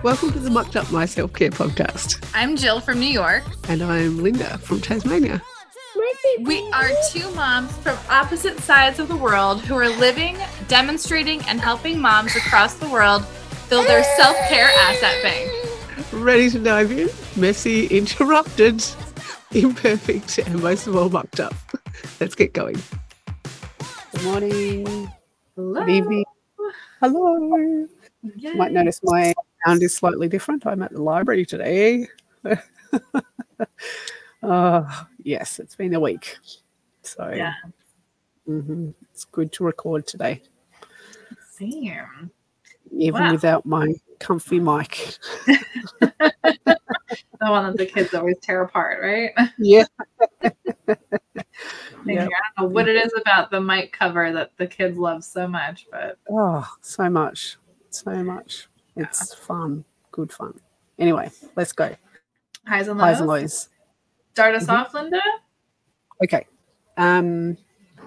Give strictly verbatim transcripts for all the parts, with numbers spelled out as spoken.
Welcome to the Mucked Up My Self-Care podcast. I'm Jill from New York. And I'm Linda from Tasmania. We are two moms from opposite sides of the world who are living, demonstrating, and helping moms across the world build their self-care asset bank. Ready to dive in? Messy, interrupted, imperfect, and most of all mucked up. Let's get going. Good morning. Hello. Good evening. Hello. Yay. You might notice my sound is slightly different. I'm at the library today. uh, yes, it's been a week. So yeah. mm-hmm, it's good to record today. Same. Even wow. without my comfy mic. The one that the kids always tear apart, right? Yeah. Yep. I don't know what it is about the mic cover that the kids love so much, but oh, so much, so much. It's yeah. fun, good fun. Anyway, let's go. Highs and lows. Highs and lows. Start us mm-hmm. off, Linda. Okay. Um,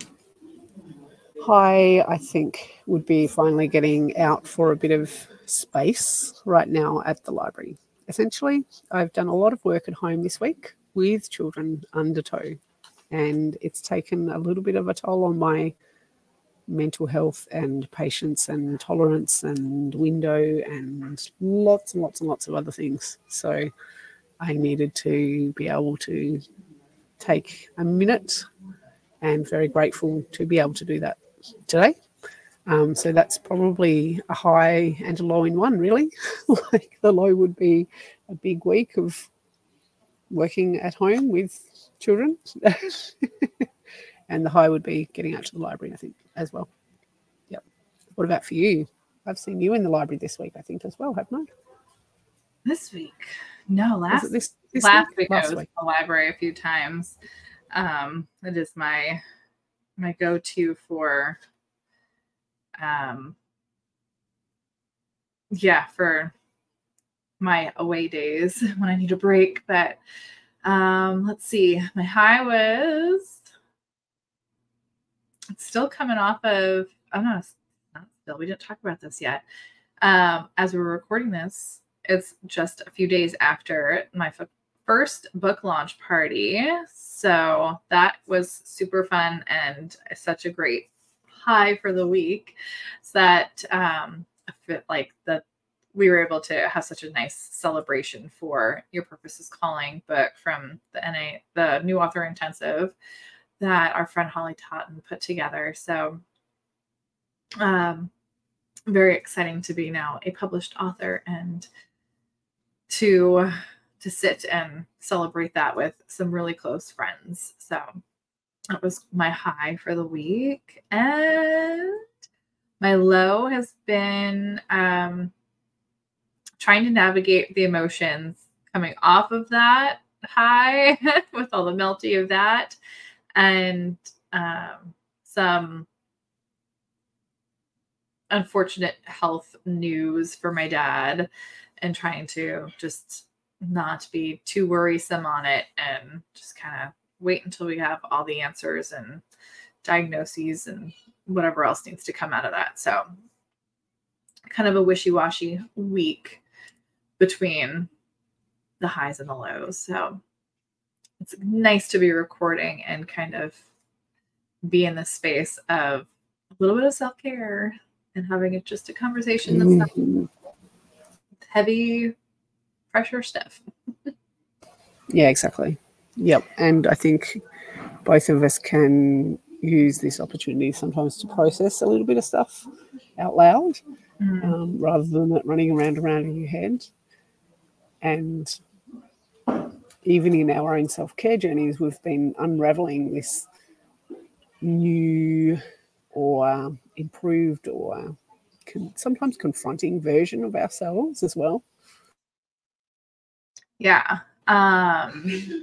high, I think, would be finally getting out for a bit of space right now at the library. Essentially, I've done a lot of work at home this week with children under tow, and it's taken a little bit of a toll on my mental health and patience and tolerance and window and lots and lots and lots of other things. So I needed to be able to take a minute, and very grateful to be able to do that today. Um, so that's probably a high and a low in one, really. Like the low would be a big week of working at home with children. And the high would be getting out to the library, I think, as well. Yep. What about for you? I've seen you in the library this week, I think, as well, haven't I? This week? No, last this, this last week, week last I was week. in the library a few times. Um, it is my my go-to for um yeah, for my away days when I need a break. But um let's see. My high was it's still coming off of oh no, not still. We didn't talk about this yet. Um, as we were recording this, it's just a few days after my f- first book launch party. So that was super fun and such a great high for the week. So that um, I feel like that we were able to have such a nice celebration for Your Purpose is Calling book from the N A, the New Author Intensive that our friend Holly Totten put together. So um, very exciting to be now a published author and to to sit and celebrate that with some really close friends. So that was my high for the week. And my low has been um, trying to navigate the emotions coming off of that high with all the melty of that. And um, some unfortunate health news for my dad, and trying to just not be too worrisome on it and just kind of wait until we have all the answers and diagnoses and whatever else needs to come out of that. So kind of a wishy-washy week between the highs and the lows. So it's nice to be recording and kind of be in the space of a little bit of self-care and having it just a conversation that's mm-hmm. not heavy pressure stuff. Yeah, exactly. Yep. And I think both of us can use this opportunity sometimes to process a little bit of stuff out loud, mm. um, rather than it running around around in your head. And even in our own self-care journeys, we've been unraveling this new or uh, improved or con- sometimes confronting version of ourselves as well. Yeah. Um,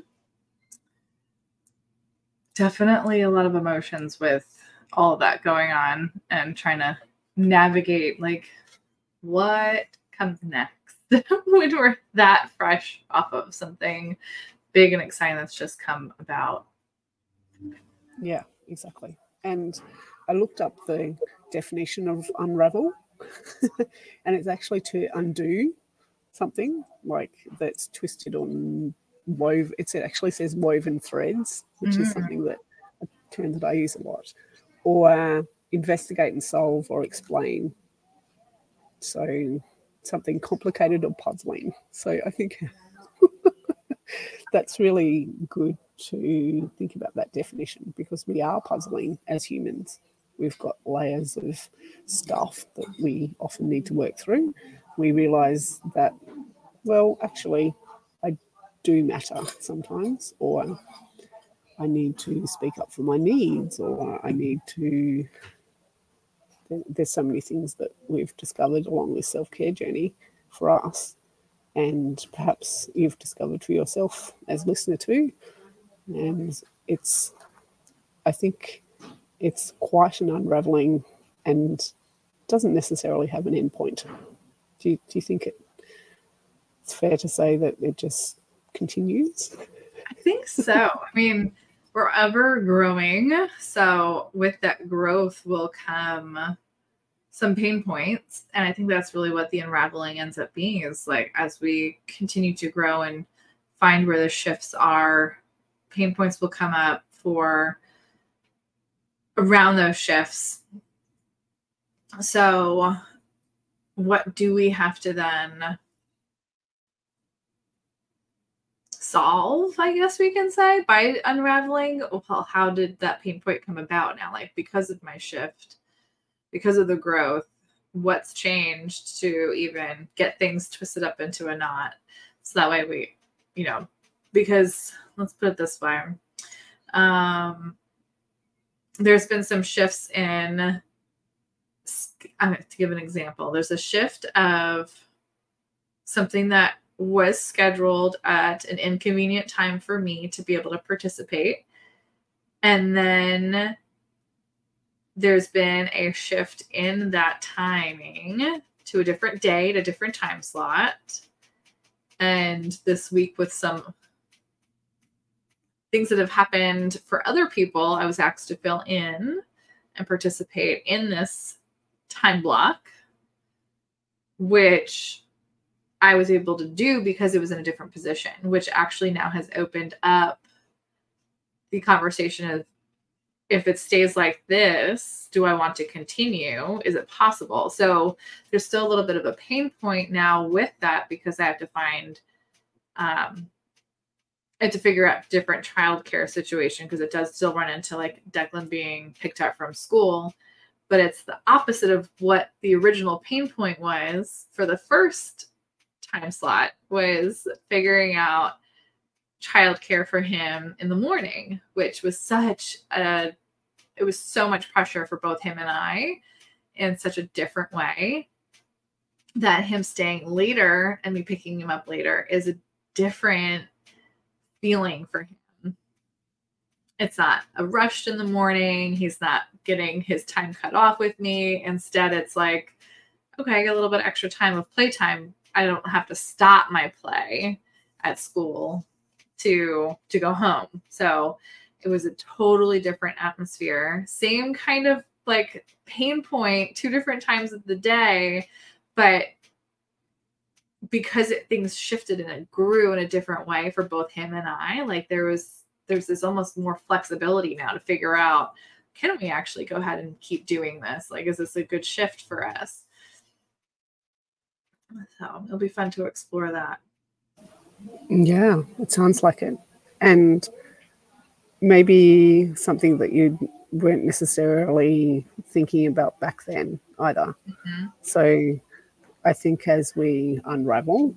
definitely a lot of emotions with all of that going on and trying to navigate like what comes next when we're that fresh off of something big and exciting that's just come about. Yeah, exactly. And I looked up the definition of unravel and it's actually to undo something like that's twisted or wove. It actually says woven threads, which mm. is something that a term that I use a lot. Or uh, investigate and solve or explain. So something complicated or puzzling. So I think that's really good to think about that definition, because we are puzzling as humans. We've got layers of stuff that we often need to work through. We realise that, well, actually, I do matter sometimes, or I need to speak up for my needs, or I need to... There's so many things that we've discovered along this self-care journey for us, and perhaps you've discovered for yourself as listener too. And it's, I think it's quite an unravelling and doesn't necessarily have an end point. Do you, do you think it, it's fair to say that it just continues? I think so. I mean, we're ever growing. So with that growth will come some pain points. And I think that's really what the unraveling ends up being, is like, as we continue to grow and find where the shifts are, pain points will come up for around those shifts. So what do we have to then solve, I guess we can say, by unraveling? Well, how did that pain point come about now? Like, because of my shift, because of the growth, what's changed to even get things twisted up into a knot? So that way we, you know, because let's put it this way. Um, there's been some shifts in, I'm going to give an example. There's a shift of something that was scheduled at an inconvenient time for me to be able to participate. And then there's been a shift in that timing to a different date, a different time slot. And this week, with some things that have happened for other people, I was asked to fill in and participate in this time block, which I was able to do because it was in a different position, which actually now has opened up the conversation of, if it stays like this, do I want to continue? Is it possible? So there's still a little bit of a pain point now with that, because I have to find, um, I have to figure out different childcare situation, because it does still run into like Declan being picked up from school, but it's the opposite of what the original pain point was for the first time slot, was figuring out childcare for him in the morning, which was such a, it was so much pressure for both him and I in such a different way, that him staying later and me picking him up later is a different feeling for him. It's not a rushed in the morning. He's not getting his time cut off with me. Instead, it's like, okay, I get a little bit extra time of playtime. I don't have to stop my play at school to to go home. So it was a totally different atmosphere. Same kind of like pain point, two different times of the day, but because it, things shifted and it grew in a different way for both him and I, like there was there's this almost more flexibility now to figure out, can we actually go ahead and keep doing this? Like, is this a good shift for us? So it'll be fun to explore that. Yeah, it sounds like it. And maybe something that you weren't necessarily thinking about back then either. Mm-hmm. So I think as we unravel,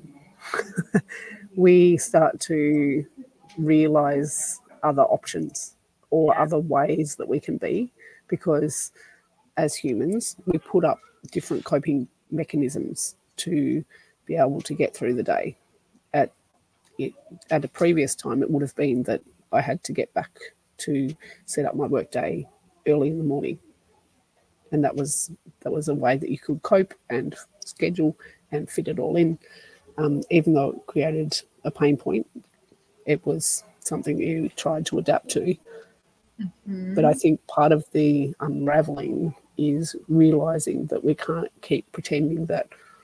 we start to realize other options or yeah. other ways that we can be, because as humans, we put up different coping mechanisms to be able to get through the day. At it, at a previous time, it would have been that I had to get back to set up my work day early in the morning. And that was that was a way that you could cope and schedule and fit it all in. Um, even though it created a pain point, it was something you tried to adapt to. Mm-hmm. But I think part of the unraveling is realizing that we can't keep pretending that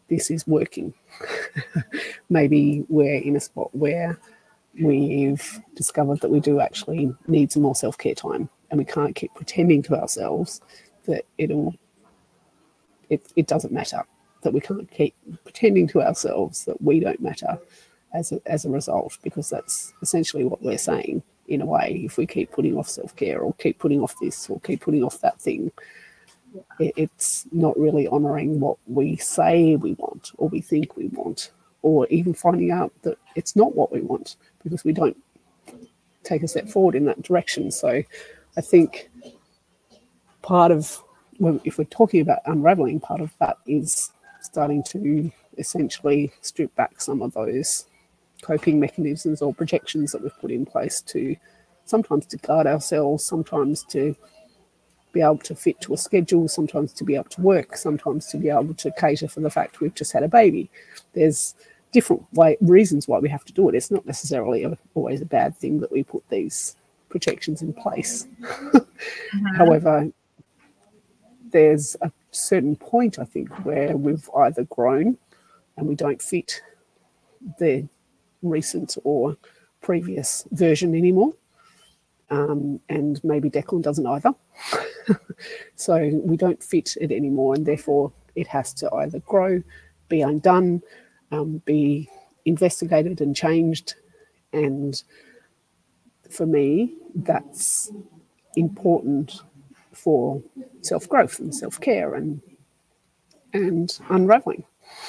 this is working. Maybe we're in a spot where we've discovered that we do actually need some more self-care time, and we can't keep pretending to ourselves that it'll it, it doesn't matter, that we can't keep pretending to ourselves that we don't matter as a, as a result, because that's essentially what we're saying in a way. If we keep putting off self-care or keep putting off this or keep putting off that thing, it, it's not really honouring what we say we want or we think we want, or even finding out that it's not what we want because we don't take a step forward in that direction. So I think part of, well, if we're talking about unravelling, part of that is starting to essentially strip back some of those coping mechanisms or projections that we've put in place to sometimes to guard ourselves, sometimes to be able to fit to a schedule, sometimes to be able to work, sometimes to be able to cater for the fact we've just had a baby. There's different way, reasons why we have to do it. It's not necessarily a, always a bad thing that we put these protections in place. Mm-hmm. However, there's a certain point, I think, where we've either grown and we don't fit the recent or previous version anymore, um, and maybe Declan doesn't either. So we don't fit it anymore, and therefore it has to either grow, be undone, um, be investigated and changed. And for me, that's important for self-growth and self-care and and unraveling.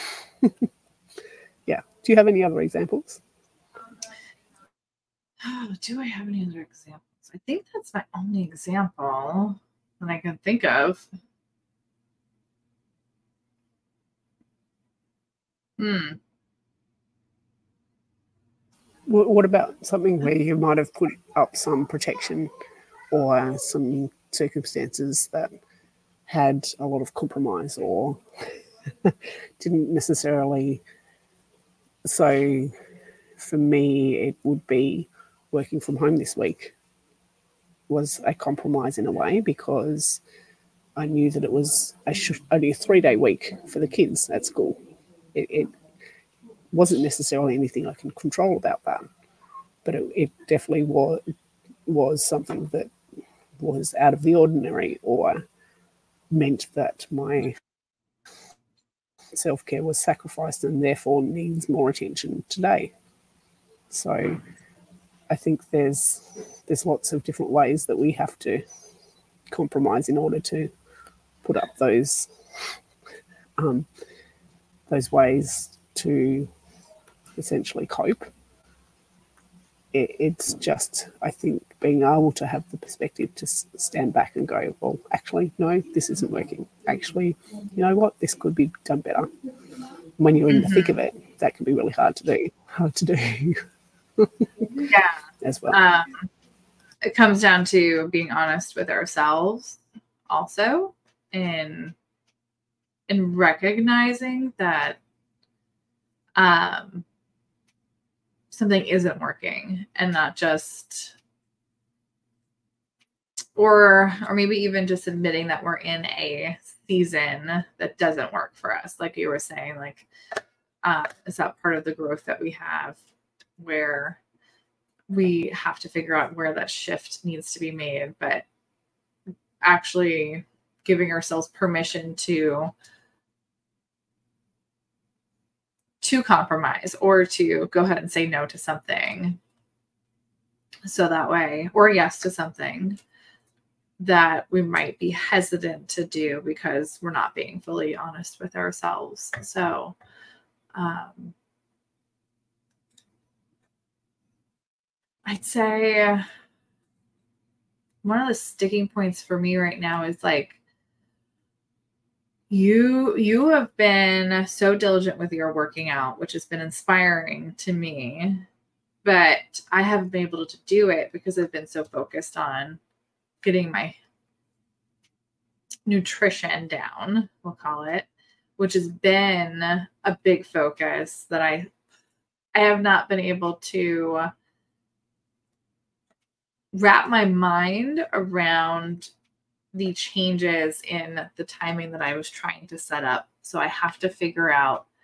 Yeah. Do you have any other examples? Oh, do I have any other examples? I think that's my only example that I can think of. Hmm. What about something where you might have put up some protection or some circumstances that had a lot of compromise or didn't necessarily? So for me, it would be working from home this week was a compromise in a way, because I knew that it was a sh- only a three-day week for the kids at school. It, it wasn't necessarily anything I can control about that, but it, it definitely was, was something that was out of the ordinary or meant that my self-care was sacrificed and therefore needs more attention today. So I think there's there's lots of different ways that we have to compromise in order to put up those um, those ways to essentially cope. It, it's just, I think, being able to have the perspective to s- stand back and go, well, actually, no, this isn't working. Actually, you know what, this could be done better. When you're in mm-hmm. the thick of it, that can be really hard to do. Hard to do. Yeah. As well. Um, it comes down to being honest with ourselves also, in in recognizing that um, something isn't working, and not just, or or maybe even just admitting that we're in a season that doesn't work for us. Like you were saying, like uh, is that part of the growth that we have, where we have to figure out where that shift needs to be made, but actually giving ourselves permission to to compromise or to go ahead and say no to something. So that way, or yes to something that we might be hesitant to do because we're not being fully honest with ourselves. So, um, I'd say one of the sticking points for me right now is like, you you have been so diligent with your working out, which has been inspiring to me, but I haven't been able to do it because I've been so focused on getting my nutrition down, we'll call it, which has been a big focus that I I have not been able to wrap my mind around the changes in the timing that I was trying to set up. So I have to figure out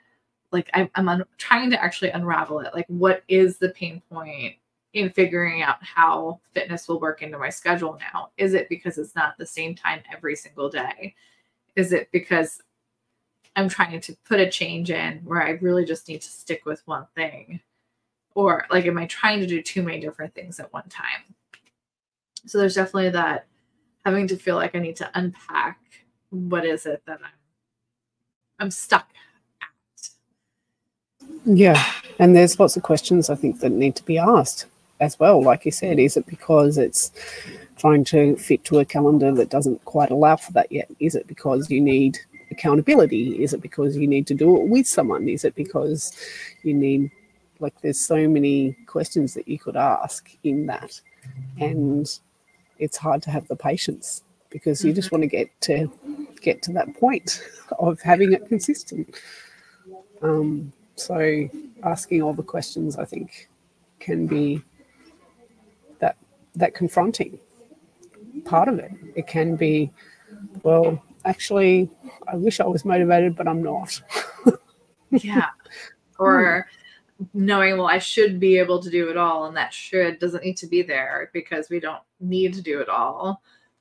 like I'm, I'm un- trying to actually unravel it. Like, what is the pain point in figuring out how fitness will work into my schedule now? Is it because it's not the same time every single day? Is it because I'm trying to put a change in where I really just need to stick with one thing? Or like, am I trying to do too many different things at one time? So there's definitely that having to feel like I need to unpack what is it that I'm I'm stuck at. Yeah. And there's lots of questions I think that need to be asked as well. Like you said, is it because it's trying to fit to a calendar that doesn't quite allow for that yet? Is it because you need accountability? Is it because you need to do it with someone? Is it because you need, like, there's so many questions that you could ask in that. And it's hard to have the patience because you mm-hmm. just want to get to get to that point of having it consistent. Um, so asking all the questions, I think, can be that that confronting part of it. It can be, well, actually, I wish I was motivated, but I'm not. Yeah. Or knowing, well, I should be able to do it all, and that should doesn't need to be there because we don't need to do it all.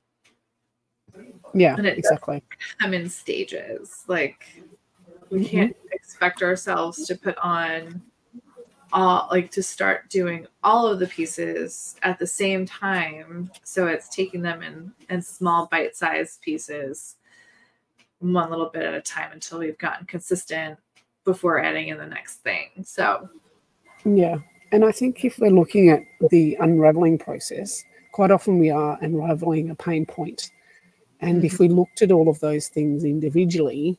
Yeah, and it exactly. Come in stages. Like, we mm-hmm. can't expect ourselves to put on all, like, to start doing all of the pieces at the same time. So it's taking them in, in small bite-sized pieces, one little bit at a time, until we've gotten consistent before adding in the next thing. So, yeah. And I think if we're looking at the unraveling process, quite often we are unraveling a pain point. And mm-hmm. if we looked at all of those things individually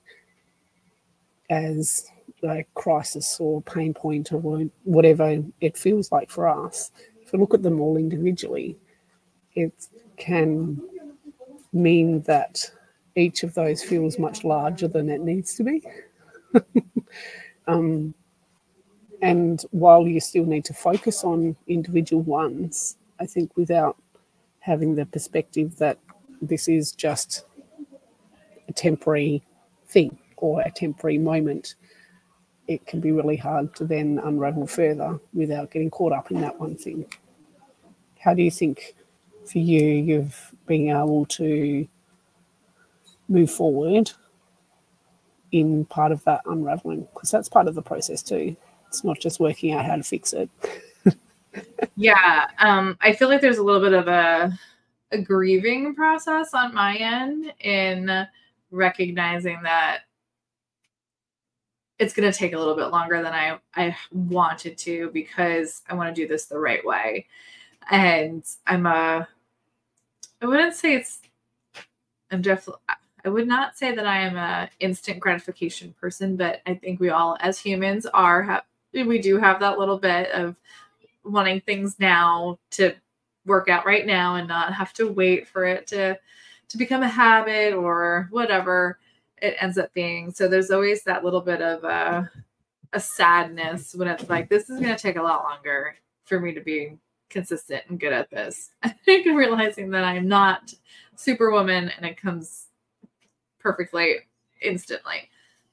as a crisis or pain point or whatever it feels like for us, if we look at them all individually, it can mean that each of those feels much larger than it needs to be. um, and while you still need to focus on individual ones, I think without having the perspective that this is just a temporary thing or a temporary moment, it can be really hard to then unravel further without getting caught up in that one thing. How do you think for you, you've been able to move forward in part of that unraveling? Because that's part of the process too. It's not just working out how to fix it. Yeah. Um, I feel like there's a little bit of a, a grieving process on my end in recognizing that it's going to take a little bit longer than I, I wanted to, because I want to do this the right way. And I'm a, I wouldn't say it's, I'm definitely, I would not say that I am a instant gratification person, but I think we all as humans are, have, we do have that little bit of wanting things now to work out right now and not have to wait for it to, to become a habit or whatever it ends up being. So there's always that little bit of a, a sadness when it's like, this is going to take a lot longer for me to be consistent and good at this. I think I'm realizing that I'm not Superwoman and it comes perfectly instantly.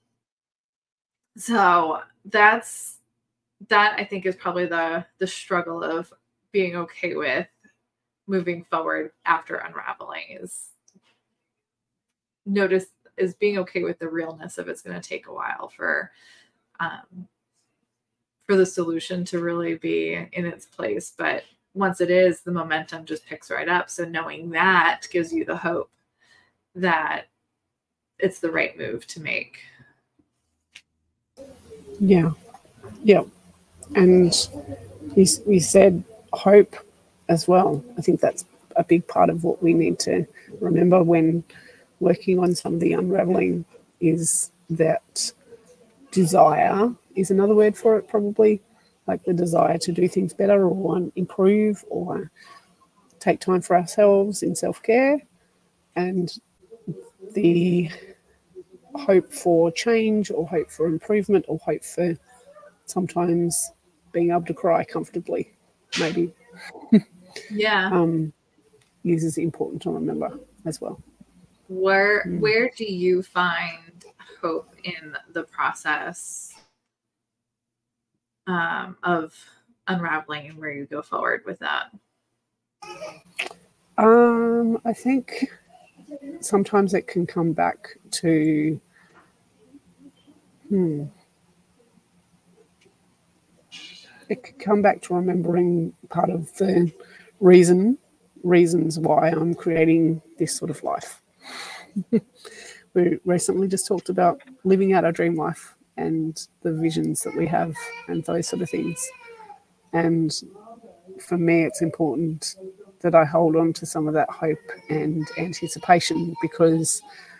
So that's, that I think is probably the, the struggle of being okay with moving forward after unraveling, is notice is being okay with the realness of it's going to take a while for, um, for the solution to really be in its place. But once it is, the momentum just picks right up. So knowing that gives you the hope that it's the right move to make. Yeah. Yeah. And you, you said hope as well. I think that's a big part of what we need to remember when working on some of the unraveling, is that desire is another word for it, probably, like the desire to do things better or improve or take time for ourselves in self-care, and the hope for change or hope for improvement or hope for sometimes being able to cry comfortably, maybe. Yeah. um, is important to remember as well. Where mm. where do you find hope in the process um, of unraveling and where you go forward with that? Um, I think sometimes it can come back to hmm, it can come back to remembering part of the reason reasons why I'm creating this sort of life. We recently just talked about living out our dream life and the visions that we have and those sort of things. And for me, it's important that I hold on to some of that hope and anticipation, because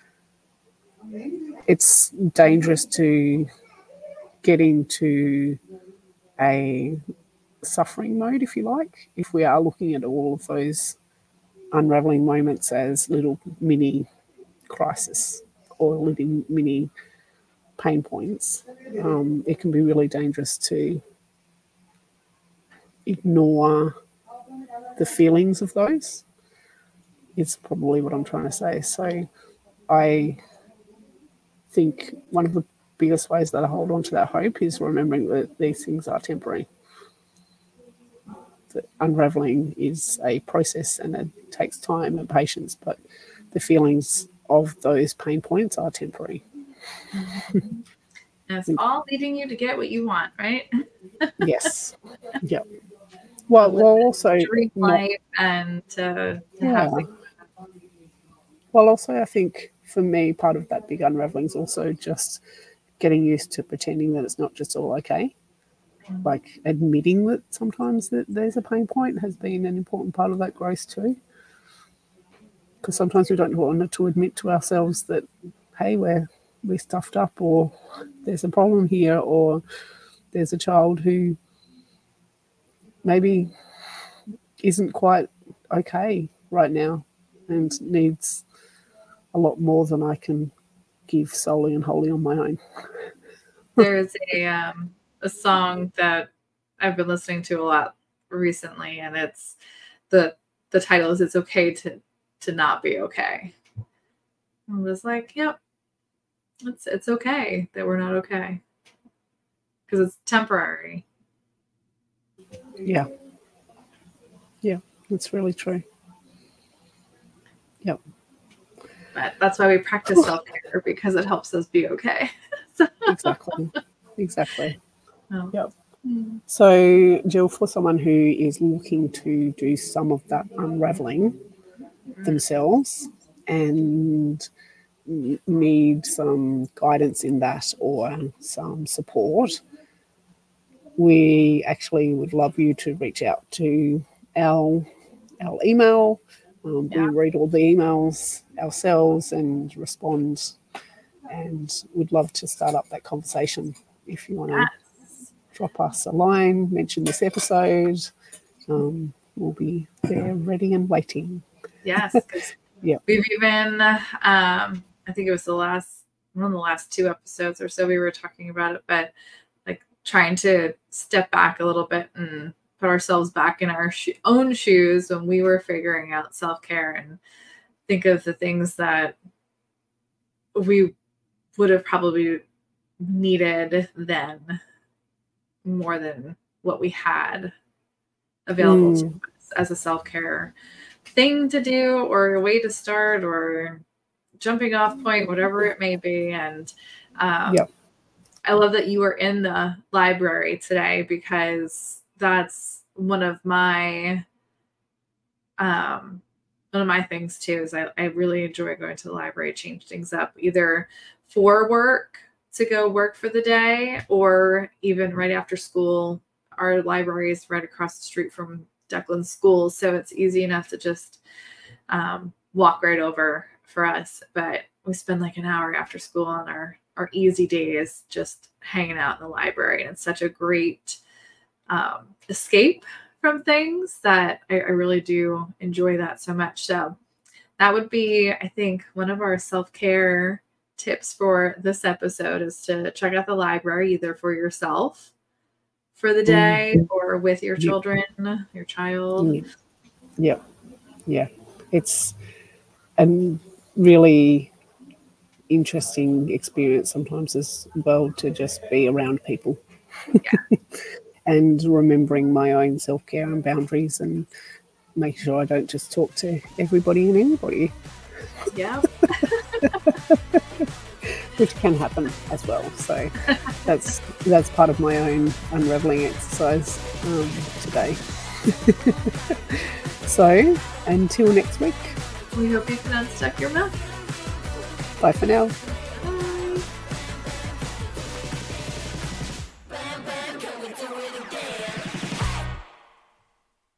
it's dangerous to get into a suffering mode, if you like, if we are looking at all of those unraveling moments as little mini crisis or little mini pain points. Um, it can be really dangerous to ignore the feelings of those, is probably what I'm trying to say. So I think one of the biggest ways that I hold on to that hope is remembering that these things are temporary. That unraveling is a process and it takes time and patience, but the feelings of those pain points are temporary. And it's all leading you to get what you want, right? Yes. Yep. Well, well, also dream not, life and to, to yeah. have things. Well, also I think for me, part of that big unraveling is also just getting used to pretending that it's not just all okay. Like admitting that sometimes that there's a pain point has been an important part of that growth too. Because sometimes we don't want to admit to ourselves that, hey, we're we stuffed up, or there's a problem here, or there's a child who maybe isn't quite okay right now and needs a lot more than I can give solely and wholly on my own. There's a um, a song that I've been listening to a lot recently, and it's the the title is "It's Okay to to Not Be Okay." I was like, "Yep, it's it's okay that we're not okay because it's temporary." Yeah, yeah, that's really true. Yep. But that's why we practice self care, because it helps us be okay. So, Exactly. Exactly. oh. Yep. So, Jill, for someone who is looking to do some of that unraveling themselves and need some guidance in that or some support, we actually would love you to reach out to our our email. Um, Yeah. We read all the emails ourselves and respond, and would love to start up that conversation. If you want to Yes. drop us a line, mention this episode, um, we'll be there ready and waiting. Yes, because Yeah. we've even, um, I think it was the last, one of the last two episodes or so we were talking about it, but like trying to step back a little bit and put ourselves back in our sho- own shoes when we were figuring out self-care, and think of the things that we would have probably needed then more than what we had available Mm. to us as a self-care thing to do, or a way to start, or jumping off point, whatever it may be. And um, Yep. I love that you were in the library today, because that's one of my um, one of my things too. Is I, I really enjoy going to the library, change things up, either for work to go work for the day, or even right after school. Our library is right across the street from Declan School, so it's easy enough to just um, walk right over for us. But we spend like an hour after school on our our easy days just hanging out in the library, and it's such a great um, escape from things that I, I really do enjoy that so much. So that would be, I think, one of our self-care tips for this episode, is to check out the library, either for yourself for the day Mm. or with your children, your child. Mm. Yeah. Yeah. It's a really interesting experience sometimes as well to just be around people. Yeah. And remembering my own self-care and boundaries, and make sure I don't just talk to everybody and anybody. Yeah. Which can happen as well. So that's that's part of my own unraveling exercise um, today. So until next week. We hope you can unstuck your mouth. Bye for now.